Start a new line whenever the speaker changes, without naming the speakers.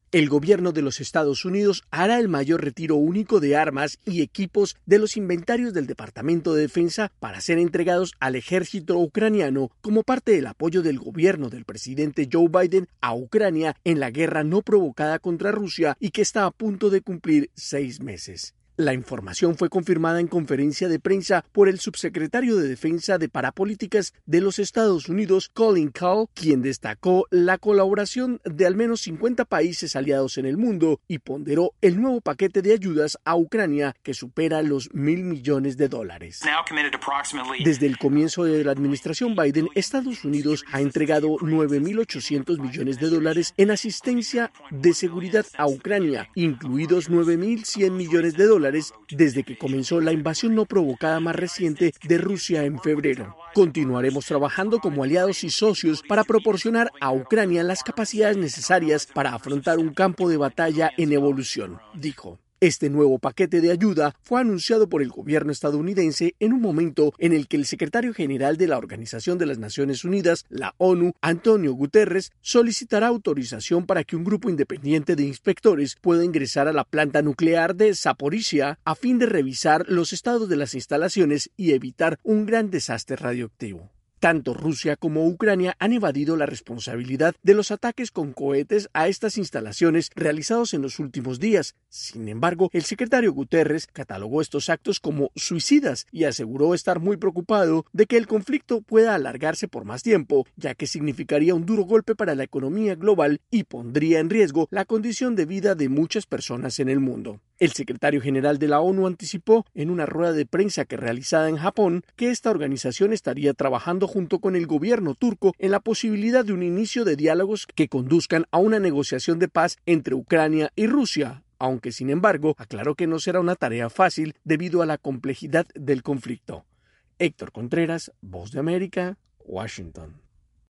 El gobierno de los Estados Unidos hará el mayor retiro único de armas y equipos de los inventarios del Departamento de Defensa para ser entregados al ejército ucraniano como parte del apoyo del gobierno del presidente Joe Biden a Ucrania en la guerra no provocada contra Rusia y que está a punto de cumplir 6 meses. La información fue confirmada en conferencia de prensa por el subsecretario de Defensa de Parapolíticas de los Estados Unidos, Colin Kahl, quien destacó la colaboración de al menos 50 países aliados en el mundo y ponderó el nuevo paquete de ayudas a Ucrania que supera los $1.000 millones. Desde el comienzo de la administración Biden, Estados Unidos ha entregado $9.800 millones en asistencia de seguridad a Ucrania, incluidos $9.100 millones desde que comenzó la invasión no provocada más reciente de Rusia en febrero. Continuaremos trabajando como aliados y socios para proporcionar a Ucrania las capacidades necesarias para afrontar un campo de batalla en evolución, dijo. Este nuevo paquete de ayuda fue anunciado por el gobierno estadounidense en un momento en el que el secretario general de la Organización de las Naciones Unidas, la ONU, Antonio Guterres, solicitará autorización para que un grupo independiente de inspectores pueda ingresar a la planta nuclear de Zaporizhia a fin de revisar los estados de las instalaciones y evitar un gran desastre radioactivo. Tanto Rusia como Ucrania han evadido la responsabilidad de los ataques con cohetes a estas instalaciones realizados en los últimos días. Sin embargo, el secretario Guterres catalogó estos actos como suicidas y aseguró estar muy preocupado de que el conflicto pueda alargarse por más tiempo, ya que significaría un duro golpe para la economía global y pondría en riesgo la condición de vida de muchas personas en el mundo. El secretario general de la ONU anticipó en una rueda de prensa que realizada en Japón que esta organización estaría trabajando junto con el gobierno turco en la posibilidad de un inicio de diálogos que conduzcan a una negociación de paz entre Ucrania y Rusia, aunque sin embargo aclaró que no será una tarea fácil debido a la complejidad del conflicto. Héctor Contreras, Voz de América, Washington.